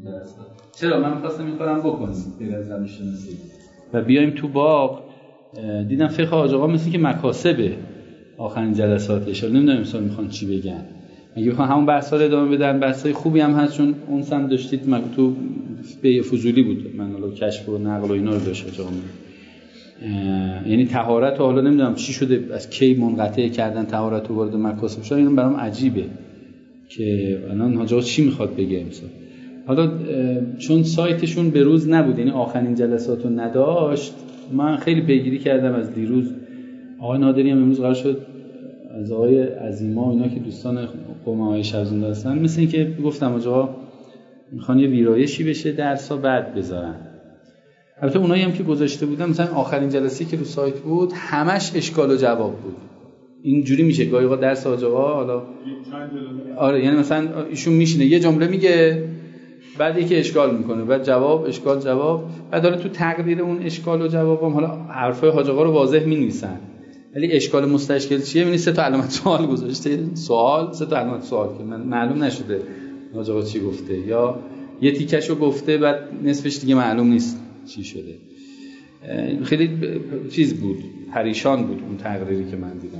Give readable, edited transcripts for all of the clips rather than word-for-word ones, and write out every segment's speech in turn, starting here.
چرا من خواستم این کارم بکنم غیر از زمین شناسی و بیایم تو باغ. دیدم فقه حاج آقا مثل که مکاسبه آخرین جلساتش، نمیدونم مثلا میخوان چی بگن. اگه بخوام همون بحثا رو ادامه بدن، بحثای خوبی هم هست، چون اون سم داشتید تو به فضولی بود، من حالا کشف و نقل و اینا رو داشت حاج آقا. یعنی طهارت حالا نمیدونم چی شده، از کی منقطع کردن طهارت رو وارد مکاسب شد. اینم برام عجیبه که الان حاج آقا چی میخواد بگه مثلا. حالا چون سایتشون به روز نبود، یعنی آخرین جلسات رو نداشت، من خیلی پیگیری کردم از دیروز. آقای نادری هم امروز قرار شد از آقای عظیما اینا که دوستان قوم آقای شبزنده هستن، مثل این که گفتم آقا میخوان یه ویرایشی بشه درسا بعد بذارن. البته اونایی هم که گذاشته بودن مثلا آخرین جلسه‌ای که رو سایت بود همش اشکال و جواب بود. اینجوری میشه گاهی اوقات درس آقا حالا آره، یعنی مثلا ایشون میشینه یه جمله میگه، بعد یکی اشکال میکنه، بعد جواب اشکال جواب، بعد حالا تو تقدیر اون اشکال و جوابم حالا حرفای حاج آقا رو واضح مینویسن، ولی اشکال مستشکل چیه می‌بینی 3 تا علامت سوال گذاشته، سوال 3 تا علامت سوال که من معلوم نشده حاج آقا چی گفته، یا یه تیکشو گفته بعد نصفش دیگه معلوم نیست چی شده. خیلی چیز بود، پریشان بود اون تقریری که من دیدم.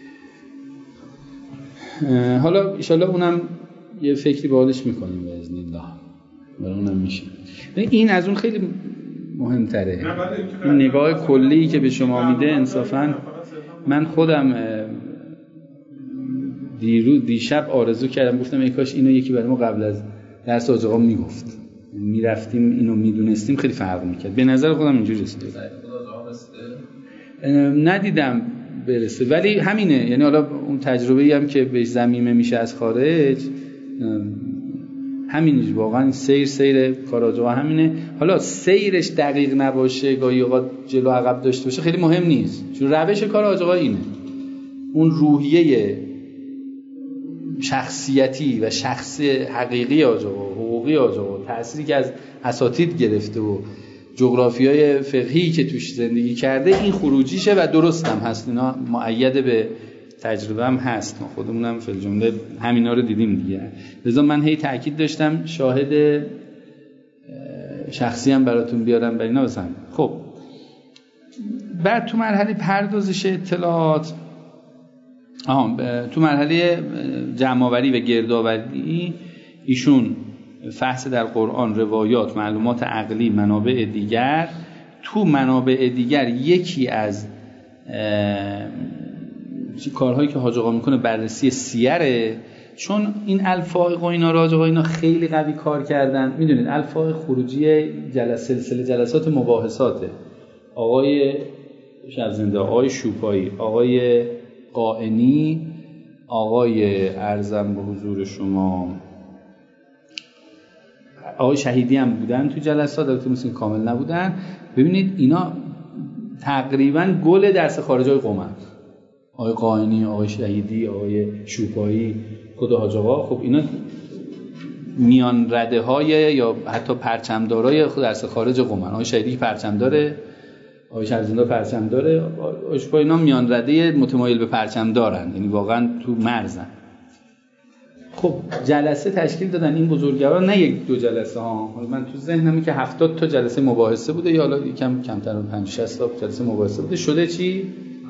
حالا ان شاءالله اونم یه فکری باحالش می‌کنیم باذن الله، برای اونم میشه. این از اون خیلی مهم‌تره، این نگاه کلی که به شما میده. انصافاً من خودم دیشب آرزو کردم، گفتم ای کاش اینو یکی برای ما قبل از درس آقا میگفت، میرفتیم اینو میدونستیم خیلی فرق میکرد. به نظر خودم اینجوری رسید. ندیدم برسه، ولی همینه. یعنی حالا اون تجربه‌ای هم که بهش ضمیمه میشه از خارج، همینه واقعا. سیر کار آقا همینه. حالا سیرش دقیق نباشه، گاهی اوقات جلو عقب داشته باشه، خیلی مهم نیست، چون روش کار آقا اینه. اون روحیه شخصیتی و شخص حقیقی آقا، حقوقی آقا، تأثیری که از اساتید گرفته و جغرافیای فقهی که توش زندگی کرده، این خروجیشه و درست هم هست. اینا مؤید به تجربه هم هست، ما خودمونم فی الجمله همینا رو دیدیم دیگه. لذا من هی تاکید داشتم شاهد شخصی هم براتون بیارم برای اینا بسن. خب بعد تو مرحله پردازش اطلاعات، تو مرحله جمع‌آوری و گردآوری، ایشون فحص در قرآن، روایات، معلومات عقلی، منابع دیگر. تو منابع دیگر یکی از کارهایی که حاج آقا میکنه بررسی سیره، چون این الفائق و اینا حاج آقا اینا خیلی قوی کار کردن. میدونید الفائق خروجی سلسله جلسات مباحثاته. آقای شبزنده، آقای شوپایی، آقای قائنی، آقای ارزم به حضور شما آقای شهیدی هم بودن تو جلسات، البته مثل کامل نبودن. ببینید اینا تقریبا گل درس خارجای قومن. آقای قائنی، آقای شهیدی، آقای شوپایی، خود حاج آقا، خب اینا میان رده های یا حتی پرچمدارای خود درس خارج قومن. آقای شهیدی پرچم داره، آقای شهرزنده پرچم داره، آقای شوپایی، اینا میان رده متمایل به پرچم دارن، یعنی واقعا تو مرزن. خب جلسه تشکیل دادن این بزرگوار، نه یک دو جلسه ها. من تو ذهنمه که 70 تا جلسه مباحثه بوده، یا حالا یکم کمتر، 50-60 تا جلسه مباحثه بوده. شده چی؟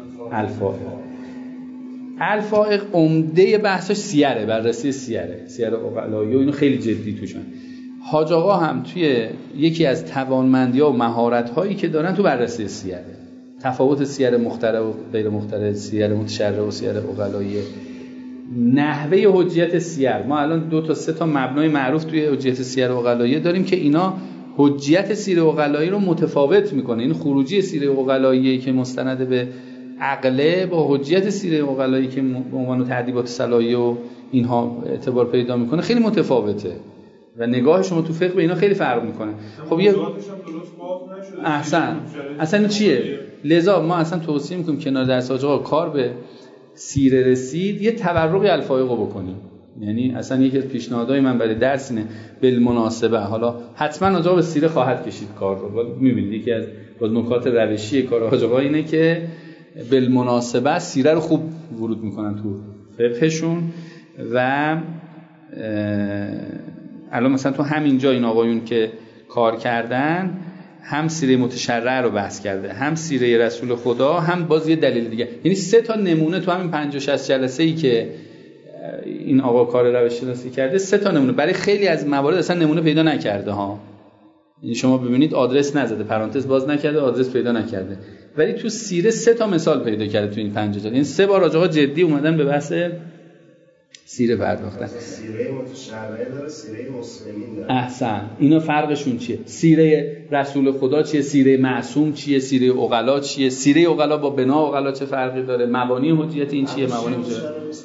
الفائق عمده بحثش سیره، بررسی سیر عقلایی و اینو خیلی جدی توشن. حاج آقا هم توی یکی از توانمندی‌ها و مهارت‌هایی که دارن تو بررسی سیره، تفاوت سیر مخترع و غیر مخترع، سیر متشرع و سیر عقلایی، نحوه حجیت سیر. ما الان 2 تا 3 تا مبنای معروف توی حجیت سیر عقلایی داریم که اینا حجیت سیر عقلایی رو متفاوت میکنه. این خروجی سیر عقلایی که مستند به عقله با حجیت سیر عقلایی که به عنوان تأدیبات صلاحیه و اینها اعتبار پیدا میکنه خیلی متفاوته و نگاه شما تو فقه به اینا خیلی فرق میکنه. خب یه احسن اصلا چیه؟ لذا ما اصلا توصیه میکنیم کنار درس آقا کار به سیره رسید یه تورقی الفائق رو بکنیم. یعنی اصلا یکی از پیشنهادهای من برای درس اینه بالمناسبه، حالا حتما آقا به سیره خواهد کشید کار رو، میبینید یکی از نکات روشی کار آقا اینه که بالمناسبه سیره رو خوب ورود میکنن تو فقهشون و الان مثلا تو همین جا این آقایون که کار کردن هم سیره متشرع رو بحث کرده، هم سیره رسول خدا، هم باز یه دلیل دیگه. یعنی 3 تا نمونه تو همین 50-60 جلسه‌ای که این آقا کار روش شناسی کرده، 3 تا نمونه. برای خیلی از موارد اصلا نمونه پیدا نکرده ها. یعنی شما ببینید آدرس نزده، پرانتز باز نکرده، آدرس پیدا نکرده. ولی تو سیره 3 تا مثال پیدا کرده تو این 50 جلسه. یعنی 3 بار آقا جدی اومدن به بحث سیره پرداختن. سیره متشرعه داره، سیره مسلمین داره. احسن. اینا فرقشون چیه؟ سیره رسول خدا چیه؟ سیره معصوم چیه؟ سیره عقلا چیه؟ سیره عقلا با بنا عقلا چه فرقی داره؟ مبانی حجیت این چیه؟ مبانی حجیت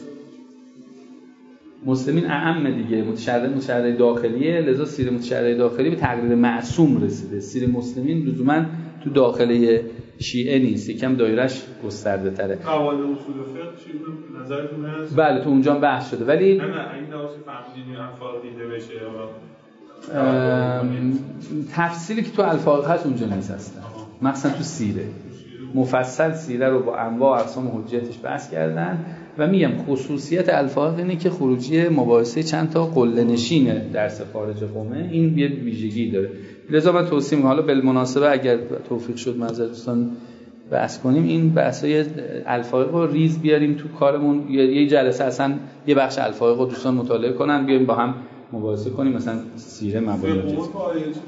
مسلمین اعم دیگه. متشرع داخلیه، لذا سیره متشرع داخلی به تقریر معصوم رسیده. سیره مسلمین لزوما تو داخله شیعه نیست، یکم دایرهش گسترده تره. قواعد اصول فقه چی نظرتون هست؟ بله تو اونجا بحث شده، ولی نه این درس فهمیدین الفاظ دیده بشه تفصیلی که تو الفاظ هست اونجا نیست اصلا. مثلا تو سیره مفصل سیره رو با انواع اقسام حجیتش بحث کردن و میگم خصوصیت الفاظ اینه که خروجی مباحثه چند تا قله نشینه درس خارج قومه، این یه ویژگی داره. لذا من توصیه میکنم، حالا بالمناسبه اگر توفیق شد معذرت دوستان بحث کنیم، این بحثای الفاظ رو ریز بیاریم تو کارمون. یه جلسه اصلا یه بخش الفاظ رو دوستان مطالعه کنن، بیایم با هم مباحثه کنیم، مثلا سیره مبانی چیزا خیلی خوبه.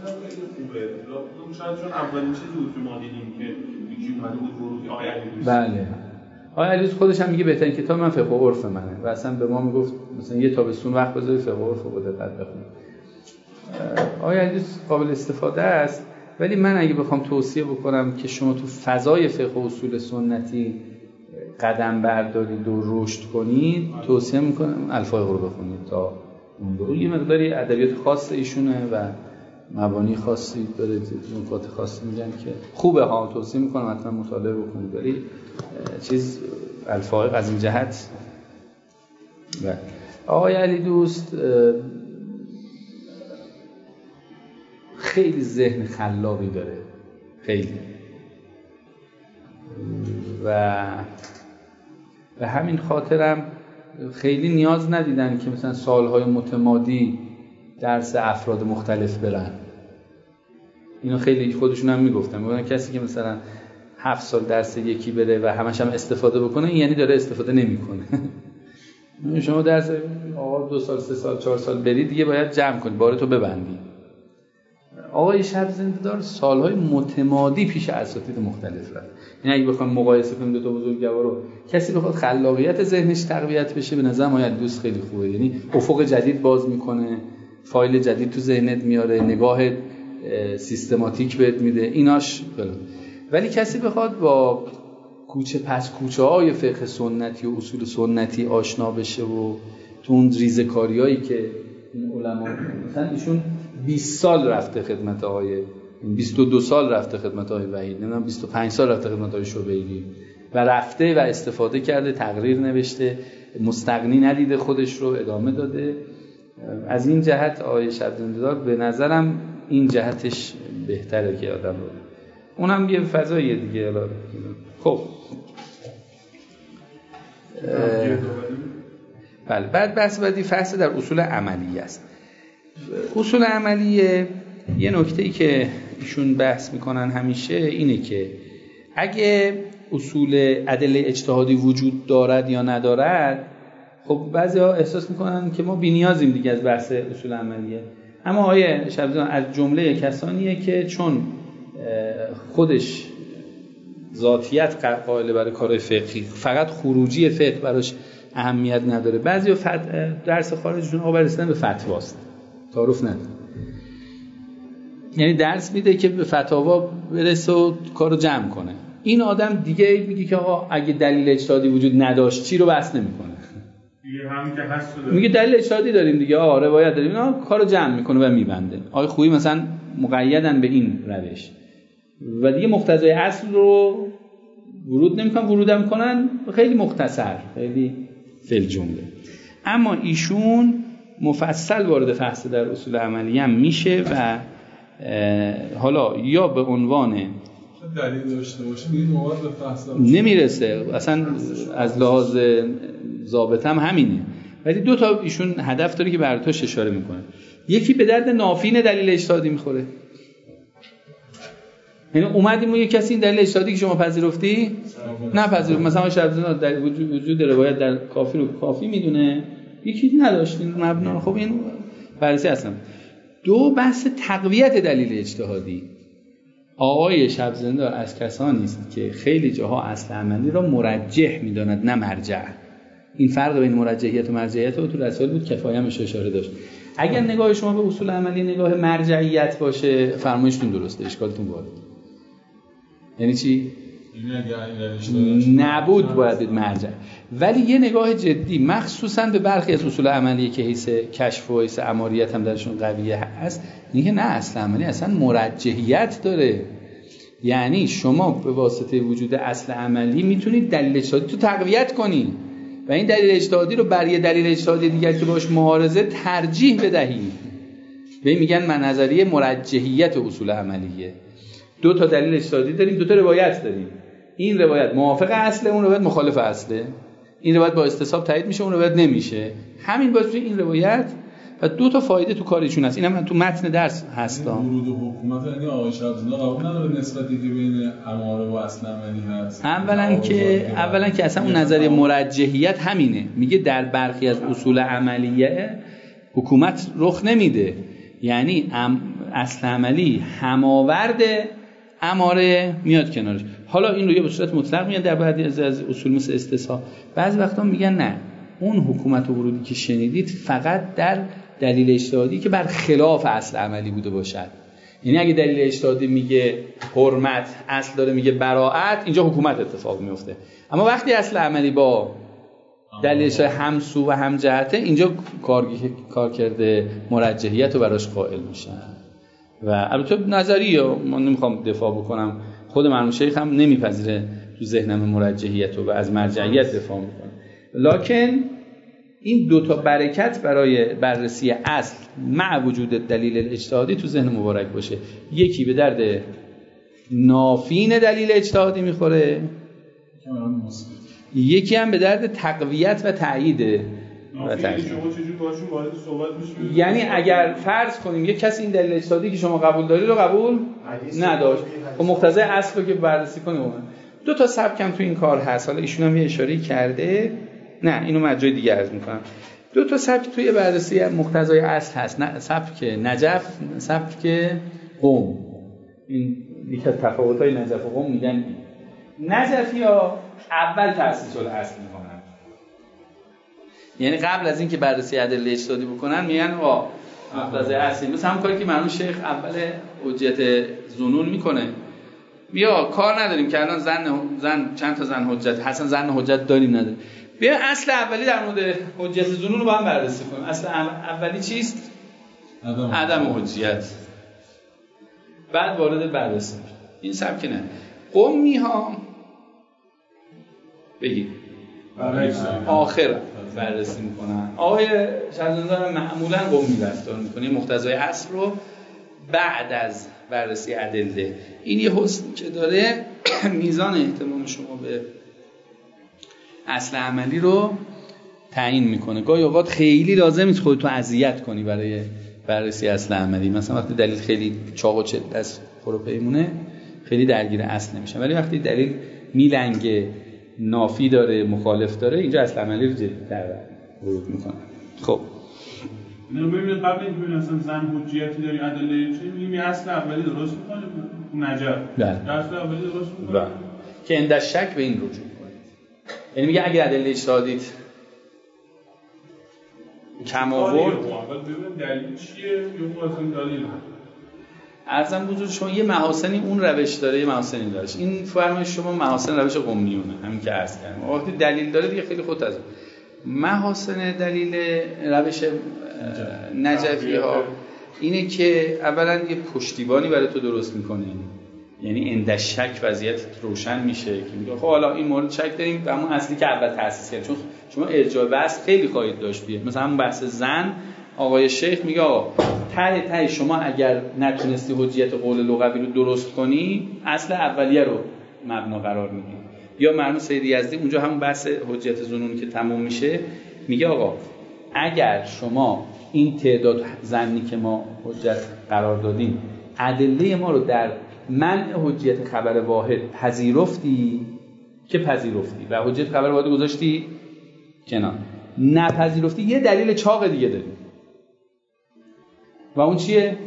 شاید چون اولین چیزی بود که ما دیدیم که یکی اومده بود ورودی آقای علیدوست. بله آقای علیدوست خودش هم میگه بهترین کتاب من فقه و عرف منه و اصلا به ما میگفت مثلا یه تابستون وقت بذارید فقه و عرف رو دقت بخونید. آقای علیدوست قابل استفاده است، ولی من اگه بخوام توصیه بکنم که شما تو فضای فقه و اصول سنتی قدم بردارید و رشد کنید، توصیه میکنم الفاظ رو بخونید تا اون یه مقداری ادبیات خاص ایشونه و مبانی خاصی داره، نکات خاصی میگن که خوبه ها، توصیه میکنم حتما مطالعه بکنید. ولی چیز الفاظ از این جهت و آقای علیدوست خیلی ذهن خلاقی داره، خیلی، و همین خاطرم خیلی نیاز ندیدن که مثلا سالهای متمادی درس افراد مختلف برن. اینو خیلی خودشون هم میگفتن کسی که مثلا 7 سال درس یکی بره و همش هم استفاده بکنه، یعنی داره استفاده نمیکنه. شما درس 2 سال 3 سال 4 سال برید دیگه باید جمع کنید، بارتو ببندید. آقای شب زنده‌دار سالهای متمادی پیش اساتید مختلف رفت. یعنی اگه بخوام مقایسه کنیم دو تا بزرگوار رو، کسی بخواد خلاقیت ذهنش تقویت بشه به نظر من دوست خیلی خوبه. یعنی افق جدید باز میکنه، فایل جدید تو ذهنت میاره، نگاه سیستماتیک بهت میده، ایناش بله. ولی کسی بخواد با کوچه پس کوچه های فقه سنتی و اصول سنتی آشنا بشه و تو اون ریزکاریایی که این علما مثلا ایشون 20 سال رفته خدمت آقای 22 سال رفته خدمت آقای وحید، نمیدونم 25 سال رفته خدمت آقای شبیری و رفته و استفاده کرده، تقریر نوشته، مستغنی ندیده، خودش رو ادامه داده. از این جهت آقای شب زنده‌دار به نظرم این جهتش بهتره که آدم رو، اونم یه فضاییه دیگه. خب بله، بعد بحث بعدی فحص در اصول عملیه است. اصول عملیه یه نکته‌ای که ایشون بحث میکنن همیشه اینه که اگه اصول ادله اجتهادی وجود دارد یا ندارد، خب بعضی‌ها احساس میکنن که ما بی‌نیازیم دیگه از بحث اصول عملیه. اما آقای شبزان از جمله کسانیه که چون خودش ذاتیت قائل برای کارهای فقهی، فقط خروجی فقه براش اهمیت نداره. بعضی درس خارجشون آقا رسیدن به فتواست، تعارف نداره. یعنی درس میده که به فتاوا برسه و کارو جمع کنه. این آدم دیگه میگه که آقا اگه دلیل اجتهادی وجود نداشت چی رو بحث نمیکنه. دیگه همین که هست میگه دلیل اجتهادی داریم دیگه، آقا روایت داریم، اینا کارو جمع میکنه و میبنده. آقای خویی مثلا مقیدن به این روش و دیگه مقتضای اصل رو ورود نمیکنن، ورودم کنن خیلی مختصر، خیلی فل جمله. اما ایشون مفصل وارد فحص در اصول عملی هم میشه و حالا یا به عنوان دلیل داشته باشه این موارد به فحص نمیرسه، اصلا از لحاظ ضابط هم همینه، ولی 2 تا ایشون هدف داره که بر توش اشاره میکنه. یکی به درد نافین دلیل اجتهادی میخوره. یعنی اومدیم و یه کسی این دلیل اجتهادی که شما پذیرفتی نپذیرفت، مثلا شبزنا در وجود روایت در کافی رو کافی میدونه، یکی نداشت این مبنا. خب این بررسی اصلا. دو، بحث تقویت دلیل اجتهادی. آقای شبزندار از کسانی است که خیلی جاها اصل عملی را مرجح میداند نه مرجع. این فرق بین مرجحیت و مرجعیت رو تو رسائل بود کفایه همش اشاره داشت. اگر نگاه شما به اصول عملی نگاه مرجعیت باشه فرمایشتون درسته، اشکالتون وارد. یعنی چی؟ نبود باید مرجع. ولی یه نگاه جدی مخصوصا به برخی از اصول عملی که حیث کشف و حیث اماریت هم درشون قویه هست، اینکه نه اصل عملی اصلا مرجحیت داره. یعنی شما به واسطه وجود اصل عملی میتونید دلیل اجتهادی تو تقویت کنی و این دلیل اجتهادی رو بر یه دلیل اجتهادی دیگر که باش معارضه ترجیح بدهید. به این میگن من نظریه مرجحیت اصول عملیه. دو تا دلیل اجتهادی داریم، دو تا روایت داریم. این روایت موافق اصله، اون روایت مخالف اصله. این روایت با استصحاب تایید میشه، اون روایت نمیشه. همین باعث میشه این روایت و دو تا فایده تو کارشون هست. اینم تو متن درس هست. ورود حکومت یعنی آقای شبزندار قبول نداره نسبتی که بین اماره و اصل عملی هست. اولا که اصلا اون نظریه مرجحیت همینه. میگه در برخی از اصول عملیه حکومت رخ نمیده. یعنی اصل عملی هماورد اماره میاد کنارش. حالا این رو یه به صورت مطلق میاد در بعضی از اصول مثل استصحاب. بعضی وقتا میگن نه، اون حکومت و ورودی که شنیدید فقط در دلیل اجتهادی که بر خلاف اصل عملی بوده باشد. یعنی اگه دلیل اجتهادی میگه حرمت، اصل داره میگه براءت، اینجا حکومت اتفاق میفته. اما وقتی اصل عملی با دلیل اجتهادی همسو و همجهته، اینجا کار کرده مرجحیت رو براش قائل میشن. و البته نظریه من نمیخوام دفاع بکنم، خود مرحوم شیخ هم نمیپذیره تو ذهنم مرجحیت و از مرجعیت دفاع میکنه. لکن این دو تا برکت برای بررسی اصل مع وجود دلیل اجتهادی تو ذهن مبارک باشه. یکی به درد نافین دلیل اجتهادی میخوره، یکی هم به درد تقویت و تایید. یعنی اگر فرض کنیم یک کسی این دلیل اجتهادی که شما قبول داری رو قبول نداشت و مقتضای اصل رو که بررسی کنیم، دو تا سبک هم تو این کار هست. حالا ایشون هم یه اشاره کرده، نه اینو من جای دیگه عرض میکنم. دو تا سبک توی بررسی مقتضای اصل هست، نه سبک نجف، سبک قم. این یک از تفاوت‌های نجف و قم میگن نجفی‌ها اول تأسیس الاصل میکنن، یعنی قبل از اینکه بررسی ادله اجتهادی بکنن میگن آقا مقتضای اصل، مثلا همون کاری که مرحوم شیخ اول حجت ظنون میکنه. بیا کار نداریم که الان زن چند تا زن حجت، حسن زن حجت داریم نداریم، بیا اصل اولی در مورد حجت ظنون رو با هم بررسی کنیم. اصل اولی چیست؟ عدم حجیت. بعد وارد بررسی میشه. این سبک نه. قمی ها بگید آخر بررسی میکنن. آقای شبزندار معمولا قمی رفتار میکنه، مقتضای اصل رو بعد از بررسی ادله. این یه حسن که داره میزان اهتمام شما به اصل عملی رو تعیین میکنه. گاهی اوقات خیلی لازم نیست خودتو اذیت کنی برای بررسی اصل عملی. مثلا وقتی دلیل خیلی چاق و چت از پروپیمونه خیلی درگیر اصل نمیشه، ولی وقتی دلیل میلنگه، نافی داره، مخالف داره، اینجا اصل عملی رو جدی‌تر ورود میکنه. خب اینو ببینید قبل اینکه ببینید اصلا زن حجیتی داری ادله چی میگیم اصل اولی درست میکنه نجف. اصل اولی درست میکنه که اند شک به این رجوع کنید. یعنی میگه اگه ادله اجتهادیت کم آورد اول ببین دلیل چیه یا اصلا دلیل ارزم بزرگ شما یه محاسنی اون روش داره، یه محاسنی داره. این فرمایش شما محاسن روش قمیونه، همین که عرض کردم. وقتی دلیل داره دیگه خیلی خود از محاسن دلیل روش نجفی ها اینه که اولا یه پشتیبانی برای تو درست میکنه، یعنی اند شک وضعیت روشن میشه که میگه خب حالا این مورد شک داریم و همون اصلی که اول تأسیس کرد، چون شما ارجاع بحث خیلی خواهید داشت بیه. مثلا همون بحث زن، آقای شیخ میگه آقا ته شما اگر نتونستی حجیت قول لغوی رو درست کنی اصل اولیه رو مبنا قرار میدی. یا مرحوم سید یزدی اونجا همون بحث حجیت ظنونی که تموم میشه میگه آقا اگر شما این تعداد ظنی که ما حجت قرار دادیم ادله ما رو در منع حجیت خبر واحد پذیرفتی و حجیت خبر واحد گذاشتی کنار، نپذیرفتی یه دلیل چاق دیگه داریم و اون چیه؟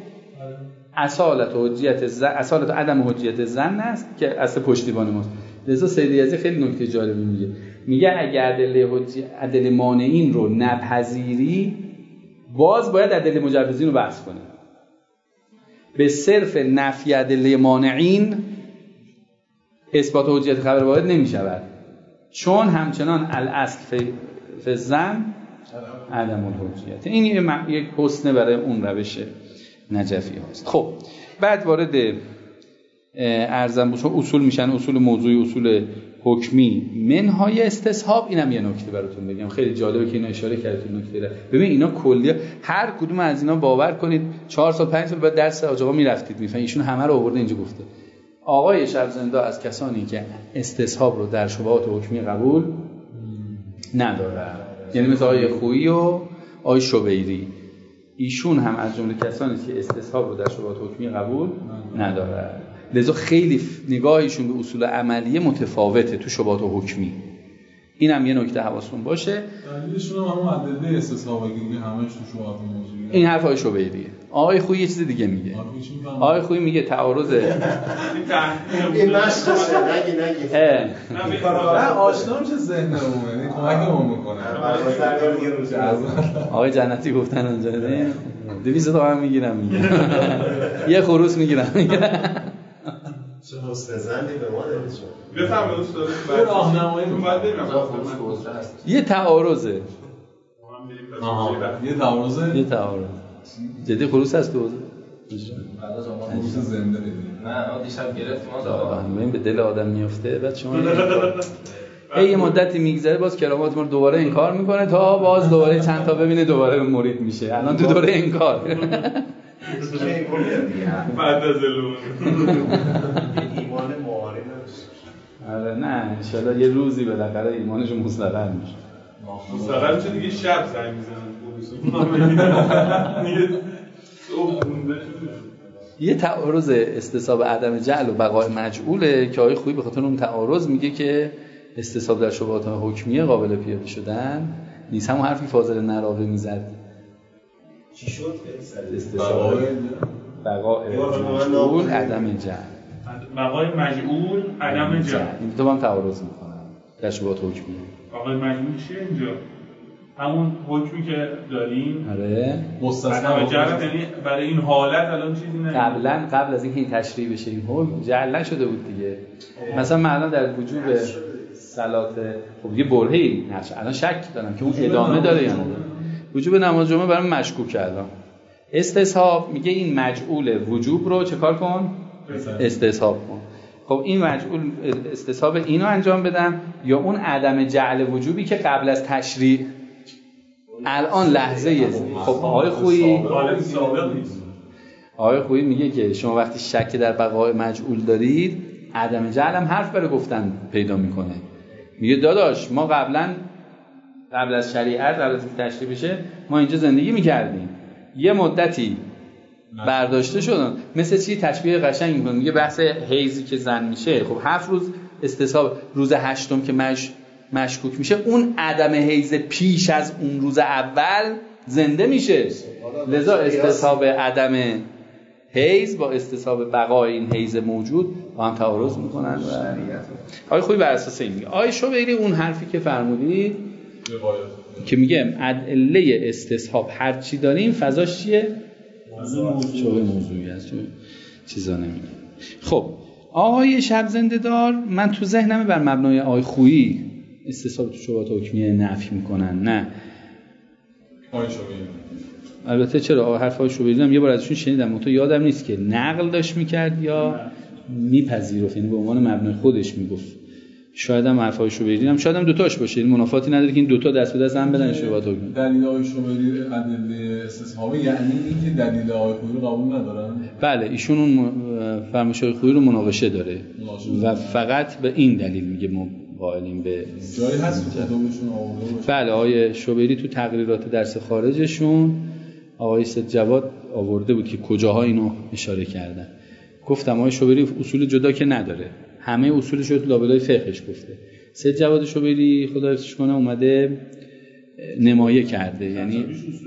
اصالت عدم حجیت ظن است که اصل پشتیبان ماست. لذا سید یزدی خیلی نکته جالبی میگه اگر ادله مانعین رو نپذیری باز باید ادله مجوزین رو بحث کنی. به صرف نفی ادله مانعین اثبات حجیت خبر واحد نمی شود، چون همچنان الاصل فی الظن عدم الحجیت. این یک حسنه برای اون روش نجفی هست. خب بعد وارد ارزم بشم اصول میشن، اصول موضوعی، اصول حکمی، منهای استصحاب. اینم یه نکته براتون بگم خیلی جالبه که اینا اشاره کردید نکته را. ببین اینا کلیه، هر کدوم از اینا باور کنید 4 سال 5 سال بعد درس آقا میرفتید میفهمید ایشون همه رو آورده اینجا گفته. آقای شبزنده از کسانی که استصحاب رو در شبهات حکمی قبول نداره، یعنی مثل آقای خویی و آقای شبیری، ایشون هم از جمله کسانی که استصحاب رو در شبهات حکمی قبول نداره. لذا خیلی نگاهشون به اصول عملیه متفاوته تو شبهات حکمی. اینم یه نکته حواستون باشه. دلیلشون هم ادله استصحابی همش تو شبهات موضوعی. این حرف آقای شبیریه. آقای خویی یه چیز دیگه میگه. آقای خویی میگه تعارض این مشخصه نگی من آشنام چه ذهنمونه کمکمون میکنه. آقای جنتی گفتن اونجا 200 تومن میگیرم یه خروس میگیرم چه مستزنی به ما دارید شما. بفرمایید استاد. یه راهنمایی بعد بریم. یه تعارضه. یه تعارض. جدی خروس هست تو؟ بعد از اون خروس زنده می‌بینیم. نه ما دیشب گرفتیم آقا. این به دل آدم میفته بعد شما یه مدتی میگذره باز کرامات ما دوباره انکار میکنه تا باز دوباره چند تا ببینه دوباره مرید میشه. الان تو دوره انکار. بعد از علوم ایمان معارض نمیشه. آره نه ان شاءالله یه روزی بالاخره ایمانش مستقر میشه. مستقر میشه دیگه شب زنگ میزنن. یه تعارض استصحاب عدم جعل و بقای مجعوله که آقای خویی به خاطر اون تعارض میگه که استصحاب در شبهات حکمیه قابل پیاده شدن نیست. همون حرفی فاضل نراقی میزد. چی شد؟ استصحاب بقای مجعول عدم جعل. بقای مجعول عدم جعل. این تو با هم تعارض میکنن در شبهات حکمیه. بقای مجعول چیه اینجا؟ همون حکمی که داریم. آره. مستثنا جعل یعنی برای این حالت الان چیزی نه. قبل از اینکه این تشریح بشه این حکم جعل نشده بود دیگه. مثلا من الان در وجوب صلات خب یه برهه‌ای نشه. الان شک دارم که اون ادامه داره یا نه. وجوب نماز جمعه برام مشکوک کردم. استصحاب میگه این مجعول وجوب رو چه کار کن؟ استصحاب کن. خب این مجعول استصحاب اینو انجام بدم یا اون عدم جعل وجوبی که قبل از تشریع الان لحظه خب آقای خویی میگه که شما وقتی شک در بقای مجعول دارید عدم جعل هم حرف برای گفتن پیدا میکنه. میگه داداش ما قبل از شریعت قبل از تشریع بشه ما اینجا زندگی میکردیم یه مدتی برداشته شدن مثل چی تشبیه قشنگ میکنه. میگه بحث حیضی که زن میشه خب 7 روز استصحاب روز 8م که مشکوک میشه اون عدم حیض پیش از اون روز اول زنده میشه. لذا استصحاب عدم حیض با استصحاب بقای این حیض موجود با هم تعارض میکنن. و آقای خویی بر اساس این میگه. آقای شبیری اون حرفی که فرمودید که میگه ادله استصحاب هر چی داریم فضاش چیه؟ شبه موضوعی است. چیزا نمیگه. خب آقای شب زنده دار من تو ذهنم بر مبنای آقای خویی استصحاب تو شبهات حکمیه نفی میکنن. نه البته چرا حرف های شبیری هم یه بار ازشون شنیدم تو یادم نیست که نقل داشت میکرد یا میپذیرفت، یعنی به عنوان مبنای خودش میگفت. شاید هم حرف های شبیری هم شاید هم دوتاش باشه، این منافاتی نداره که این دوتا دست به دست هم بدن شبهات حکمی. دلیل های شبیری ادله استصحابی یعنی اینکه دلیل های خویی رو قبول ندارن. بله ایشون اون فرمایش های خویی رو مناقشه داره و فقط به این دلیل میگه ما قائلیم به جایی هست تو کتابشون آورده باشه. بله آقای شوبری تو تقریرات درس خارجشون آقای سید جواد آورده بود که کجاها اینو اشاره کردن. گفتم آقای شوبری اصول جدا که نداره، همه اصولش رو تو لابلای فقهش گفته. سید جواد شوبری خدا حفظش کنه اومده نمایه کرده، یعنی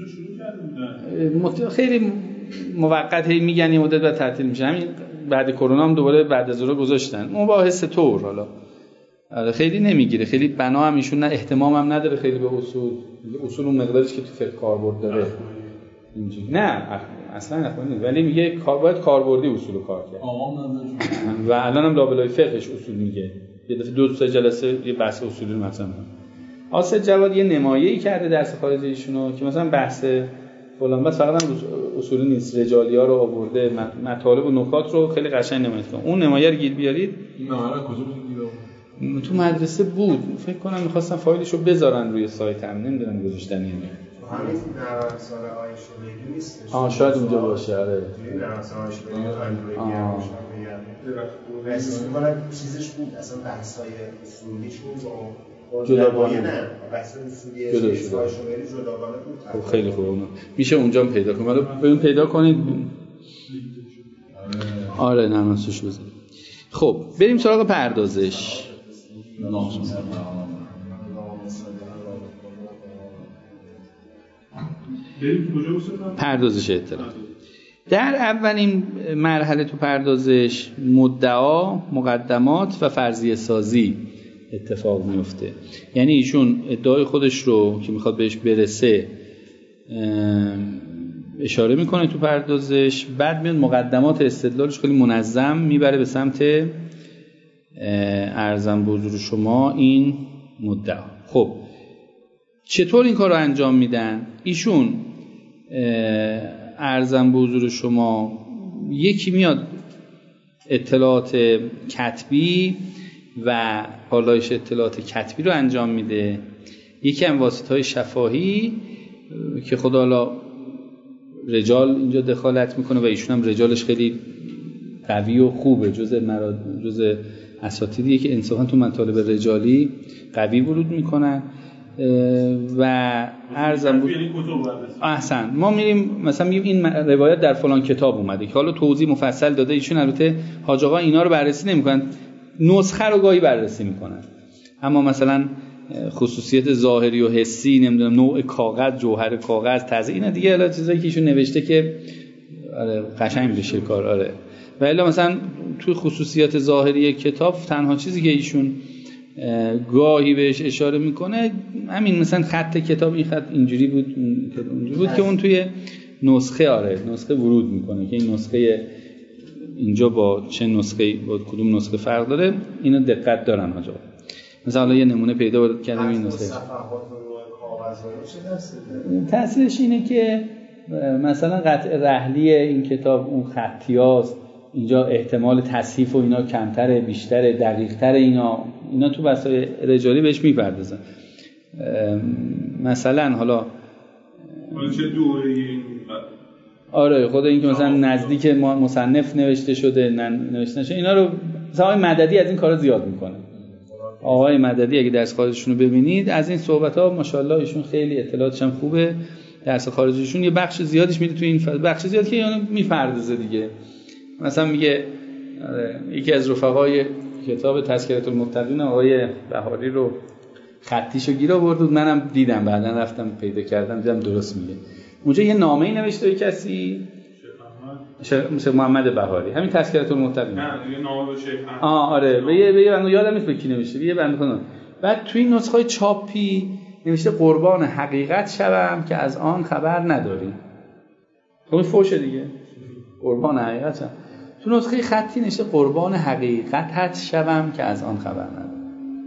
خیلی موقت میگن یه مدت بعد تعطیل میشه. همین بعد کرونا هم دوباره بعد از ظهر گذاشتن مباحث طور. حالا خیلی نمیگیره، خیلی بنا هم ایشون نه اهتمام هم نداره خیلی به اصول اون مقدارش که تو فقه کاربرد داره اینجوری نه اصلا نخونید، ولی میگه باید کاربردی اصول کار کرد و الان هم لابلای فقهش اصول میگه. یه دفعه 2 جلسه یه بحث اصولی رو مثلا آسد جواد یه نمایه‌ای کرده درس خارج ایشونو که مثلا بحث فلان بس فقط هم اصولی نیست، رجالی‌ها رو آورده، مطالب و نکات رو خیلی قشنگ نمایش کرده. اون نمایه رو گیر بیارید. این نمایه کجا بود؟ تو مدرسه بود، فکر کنم می‌خواستن فایلشو بذارن روی سایت هم، نمی‌دونم گذاشتن یا نه. همین نرم‌افزار آیش شوبری نیستش. شاید اونجا باشه. آره نرم‌افزار آیش شوبری اندرویدی هم باشه. احساس می‌کنم چیزش بود اصلا بحث‌های اصولیش بود جداگانه نه بحث اصولی آیش شوبری جداگانه بود. خب خیلی خوبه اونا میشه اونجا هم پیدا کنید. حالا بریم پیدا کنید. آره نرم‌افزارش بزنید. خب بریم سراغ پردازش. پردازش اطلاعات. در اولین مرحله تو پردازش مدعا، مقدمات و فرضیه سازی اتفاق میفته. یعنی ایشون ادعای خودش رو که میخواد بهش برسه اشاره میکنه تو پردازش، بعد میاد مقدمات استدلالش خیلی منظم میبره به سمت ارزم به حضور شما این مدعا. خب چطور این کار رو انجام میدن؟ ایشون ارزم به حضور شما یکی میاد اطلاعات کتبی و پالایش اطلاعات کتبی رو انجام میده، یکی هم واسطه‌های شفاهی که خدا حالا رجال اینجا دخالت میکنه و ایشون هم رجالش خیلی قوی و خوبه، جزء اساتیدیه که انصافا تو مطالب رجالی قوی ورود میکنن و ارزم بود احسن ما میریم مثلا میگیم این روایت در فلان کتاب اومده که حالا توضیح مفصل داده. ایشون البته حاج آقا اینا رو بررسی نمیکنن، نسخه رو گاهی بررسی میکنن، اما مثلا خصوصیت ظاهری و حسی، نمیدونم نوع کاغذ، جوهر کاغذ، تزیین، اینا دیگه الان چیزایی که ایشون نوشته که آره قشنگ بشه کار. آره و الا مثلا توی خصوصیات ظاهری کتاب تنها چیزی که ایشون گاهی بهش اشاره میکنه همین مثلا خط کتاب، این خط اینجوری بود اونجوری بود که اون توی نسخه نسخه ورود میکنه که این نسخه اینجا با چه نسخه با کدوم نسخه فرق داره. اینو دقت دارن حاجا. مثلا یه نمونه پیدا کردم این نسخه تاثیرش اینه که مثلا قطع رحلی این کتاب اون خطیاست، اینجا احتمال تصحیف و اینا کمتره، بیشتره، دقیق‌تره، اینا تو وسایل رجالی بهش میپردازن. مثلا حالا چه دوره‌ای آره خود این که مثلا نزدیک مصنف نوشته شده نوشته نشه، اینا رو مثلا آقای مددی از این کارا زیاد میکنه. آقای مددی اگه درس خارجشون رو ببینید از این صحبت‌ها ماشاءالله ایشون خیلی اطلاعاتش هم خوبه. درس خارجشون یه بخش زیادیش میره تو این بخش زیاد که اونو میپردازه دیگه. مثلا میگه یکی از رفقای کتاب تذکرة المتقین آقای بهاری رو خطیشو گیر آورد بود، منم دیدم بعداً رفتم پیدا کردم دیدم درست میگه. اونجا یه نامه‌ای نوشته کسی شیخ محمد بهاری، همین تذکرة المتقین. نه یه نامه به شیخ احمد. آره به یه بنده یادم نیست به کی نوشته، یه بنده خدا. بعد توی این نسخه چاپی نوشته قربان حقیقت شوم که از آن خبر نداری. خب این فوشه دیگه. قربان حقیقت شوم. تو نسخه خطی نوشته قربان حقیقت شوم که از آن خبر نداری.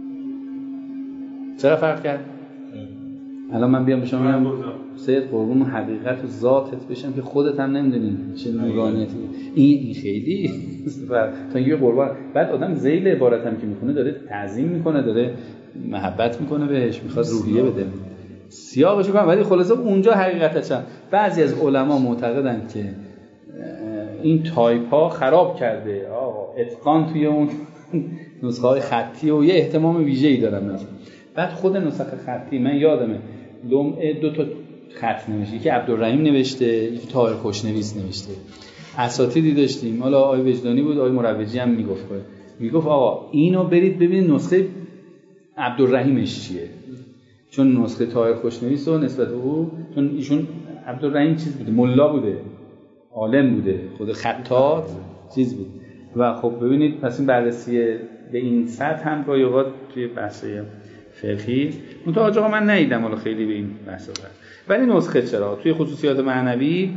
چرا فرق کرد؟ الان من بیام به شما میگم سید قربون حقیقت و ذاتت بشم که خودت هم نمیدونی چه نورانیتی این خیلی تا اینکه قربان. بعد آدم ذیل عبارت هم که میخونه داره تعظیم میکنه، داره محبت میکنه بهش، میخواد روحیه بده، سیاقش کنه، ولی خلاصه اونجا حقیقتش هم بعضی از علما معتقدن که این تایپ ها خراب کرده آقا اتقان توی اون نسخه‌های خطی و یه اهتمام ویژه‌ای دارم مثلا. بعد خود نسخه خطی من یادمه لمعه 2 تا خط نوشته، یکی عبدالرحیم نوشته، یکی طاهر خوشنویس نوشته. اساتیدی داشتیم، حالا آقای وجدانی بود، آقای مروجی هم میگفت آقا اینو برید ببینید نسخه عبدالرحیمش چیه، چون نسخه طاهر خوشنویس رو نسبت به او، چون ایشون عبدالرحیم چیز بوده، ملا بوده، عالم بوده، خود خطاط چیز بود و خب ببینید پس این بررسی به این سطح هم گاهی اوقات توی بحث‌های فقهی منتها آقا من ندیدم حالا خیلی به این بحثا برد. ولی نسخه چرا توی خصوصیات معنوی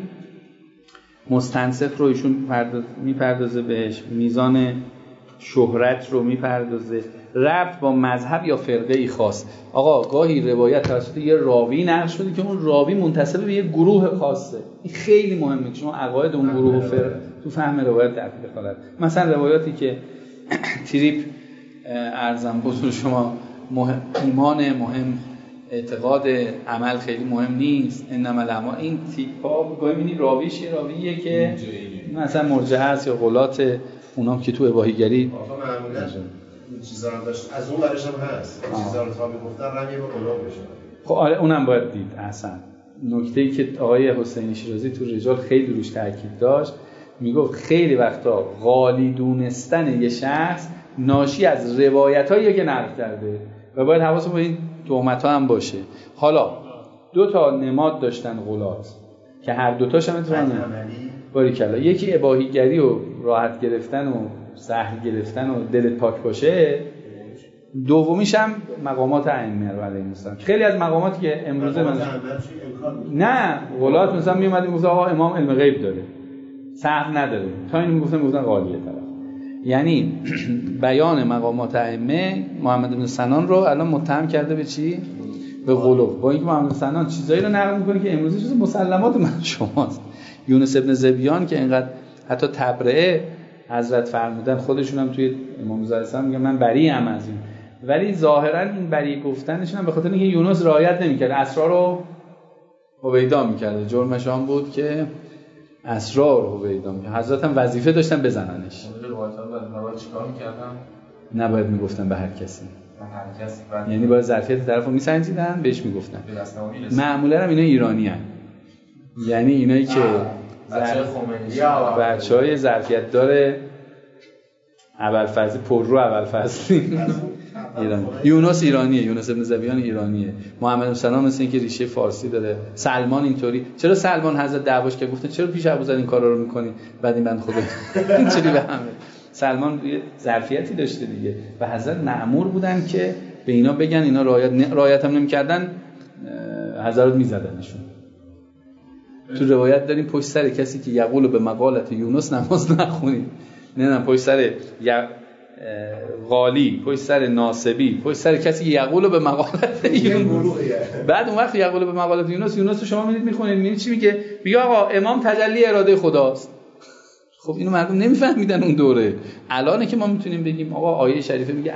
مستنصف رو ایشون میپردازه بهش، میزان شهرت رو میپردازه، ربط با مذهب یا فرقه ای خاص. آقا گاهی روایت توسط یه راوی نقل شده که اون راوی منتسب به یه گروه خاصه، این خیلی مهمه که شما عقاید اون گروه و فرقه تو فهم روایت در دخالت. مثلا روایاتی که تریپ ارزم بزرگ شما ایمان مهم، اعتقاد، عمل خیلی مهم نیست، انما الاعمال، این تیپا گاهی می‌بینی راویش یه راویه که مثلا مرجعه است یا غلات اونام که تو اباحیگری معمولا این چیزا رو داشت، از اون ورش هم هست این چیزا رو تا میگفتن رمی به قلوب بشه. خب آره اونم باید دید. اصلا نکته‌ای که آقای حسینی شیرازی تو رجال خیلی روش تاکید داشت، میگفت خیلی وقتا غالی دونستن یه شخص ناشی از روایتایی که نقل کرده و باید حواسمون به این تهمت‌ها هم باشه. حالا 2 تا نماد داشتن غلات که هر دوتاش هم اتفاقا باریکلا، یکی اباحیگری و راحت گرفتن و سهل گرفتن و دلت پاک باشه، دومیش هم مقامات ائمه رو علیهم السلام. خیلی از مقاماتی که امروزه نه غلات مثلا میومد میگفت آقا امام علم غیب داره، سهل نداره، تا این میگفتن غالیه طرف. یعنی بیان مقامات ائمه محمد بن سنان رو الان متهم کرده به چی؟ به غلو. با اینکه محمد بن سنان چیزایی رو نقل می‌کنه که امروزه چیز مسلمات من شماست. یونس ابن زبیان که اینقدر حتی تبرئه حضرت فرمودن، خودشون هم توی امام رضا علیه میگن من بری‌ام از این، ولی ظاهرا این بری گفتنشون هم به خاطر اینکه یونس رعایت نمی‌کرد، اسرار رو هویدا می‌کرد. جرمش هم بود که اسرار رو هویدا می‌کرد. حضرت هم وظیفه داشتن بزننش. روایت چیکار می‌کردن؟ نباید میگفتن به هر کسی. یعنی باید ظرفیت طرفو میسنجیدن بهش میگفتن. معمولا هم اینا ایرانی هستن. یعنی اینایی که بچه‌های ظرفیت داره ابوالفضل پررو ابوالفضل ایرانی. یونس ایرانیه، یونس ابن زبیان ایرانیه. محمد بن سلام مثل اینکه ریشه فارسی داره. سلمان اینطوری. چرا سلمان حضرت دعواش که گفتن چرا پیش ابوذر این کارا رو می‌کنی؟ بعد این بند خدا اینجوری به همه. سلمان یه ظرفیتی داشته دیگه و حضرت مأمور بودن که به اینا بگن، اینا رعایت هم نمی‌کردن حضرات می‌زدنشون. تو روایت داریم پشت سر کسی که یقول به مقالت یونس نماز نخونید، نه پشت سر غالی، پشت سر ناصبی، پشت سر کسی که یقول به مقالت یونس. بعد اون وقت یقول به مقالت یونس رو شما می‌بینید می‌خونید، می‌بینید چی میگه؟ میگه آقا امام تجلی اراده خداست. خب اینو مردم نمیفهمیدن اون دوره. الانه که ما میتونیم بگیم آقا آیه شریفه میگه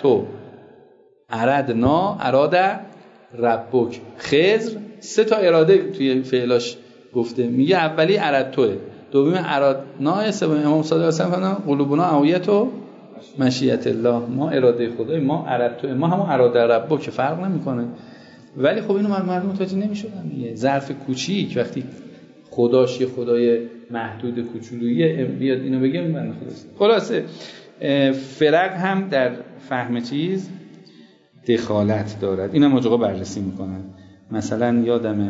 اردنا اراده ربک. خضر 3 تا اراده توی فعلاش گفته، میگه اولی اردتوه، دومی ارادنا، سومی امام صادق علیه السلام قلوبنا اویت و مشیت الله. ما اراده خدای، ما اردتوه، ما همون اراده ربک که فرق نمیکنه. ولی خب اینو مردم متوجه نمیشدن دیگه. ظرف کوچیک وقتی خداش یه خدای محدود کوچولویی بیاد اینو بگه این بنده خداست. خلاصه فرق هم در فهم چیز دخالت دارد. اینم مجاقا بررسی میکنن. مثلا یادمه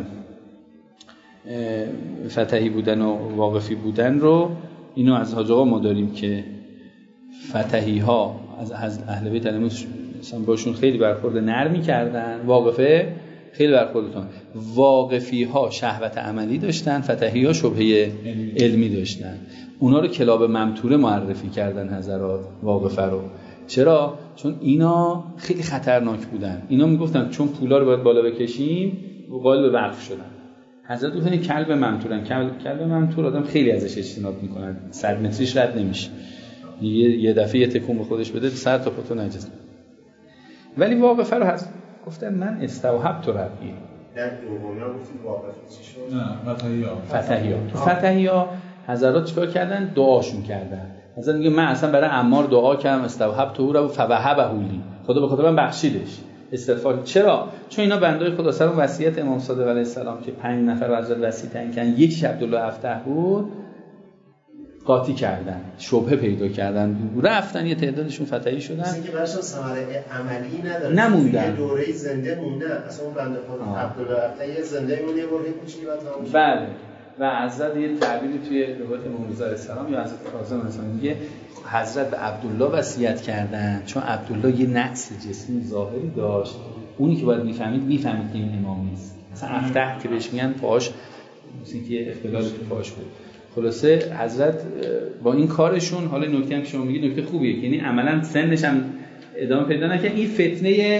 فتحی بودن و واقفی بودن رو اینو از حاج آقا ما داریم که فتحی ها از اهل بیت علیهم السلام باشون خیلی برخورد نرمی کردن، واقفه خیلی برخوردتون. واقفی ها شهوت عملی داشتن، فتحی ها شبهه علمی داشتن. اونا رو کلاب ممتوره معرفی کردن حضرات واقفه رو. چرا؟ چون اینا خیلی خطرناک بودن. اینا میگفتن چون پولا رو باید بالا بکشیم و قائل به وقف شدن. حضرت گفتن کلب ممتورن. کلب ممتور آدم خیلی ازش اجتناب میکنن، 100 متریش رد نمیشه، یه دفعه یه تکون به خودش بده 100 تا پتو نجس. ولی واقفه رو هست گفتن من استوهبت ربی. در دومی‌ها گفتید واقفه چی شد؟ نه فتحی‌ها. تو فتحی‌ها حضرات چیکار کردن؟ دعاشون کردن. مثلا میگه من اصلا برای عمار دعا کردم استوهبت او فوهبه لی، خدا به خاطر من بخشیدش. استغفار. چرا؟ چون اینا بندای خدا سر اون وصیت امام صادق علیه السلام که 5 نفر از حضرت وصی تعیین کردن، یکیش عبدالله افتح بود، قاطی کردن، شبهه پیدا کردن، رفتن یه تعدادشون فتحی شدن. مثلا که براشون ثمره عملی نداره، نموندن. یه دوره زنده موندن. اصلا اون بنده خدا عبدالله افتح یه زنده مونه، یه بره کوچیکی بعد تمام شد. بله. و حضرت یه تعبیری توی روایت امام رضا علیه السلام یا حضرت کاظم علیه السلام میگه حضرت به عبدالله وصیت کردن چون عبدالله یه نقص جسمی ظاهری داشت، اونی که باید میفهمید که این امام نیست. مثلا افتح که بهش میگن پاش مثل که اختلال تو پاش بود. خلاصه حضرت با این کارشون، حالا نکته هم که شما میگید نکته خوبیه، یعنی عملاً سنش هم ادامه پیدا نکنه. این فتنه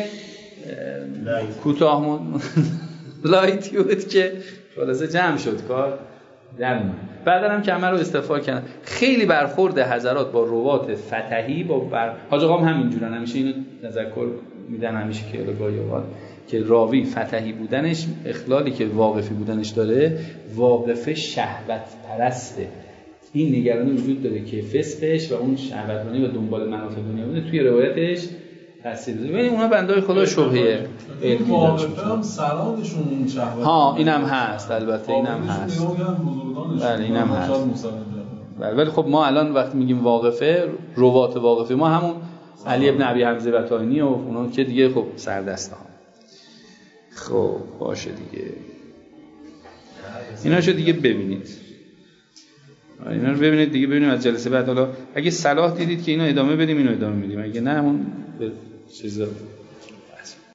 کوتاه لایتی بود که خلاصه جمع شد کار در اومد. بعدا هم که عمل رو استفاده کردن. خیلی برخورد حضرات با روات فتحی با حاج آقا هم همینجورن، همیشه اینو تذکر میدن همیشه که گاهی که راوی فتحی بودنش اخلالی که واقفی بودنش داره، واقفه شهوت پرسته. این نگرانی وجود داره که فسقش و اون شهوترانی و دنبال منافع دنیا بوده توی روایتش تاثیر داره. ببین اونا بندای خدا شبهه علمی داشت. هم سرانشون اون شهوت. ها اینم هست، البته اینم هست. بله اینم هست. بله ولی خب ما الان وقتی میگیم واقفه، روات واقفه ما همون علی ابن ابی حمزه و تاینی و اونا که دیگه خب سردسته ها. خب باشه دیگه. ایناشو دیگه ببینید. اینا رو ببینید دیگه، ببینیم از جلسه بعد. حالا اگه صلاح دیدید که اینا ادامه بدیم اینو ادامه میدیم، اگه نه همون به چیزا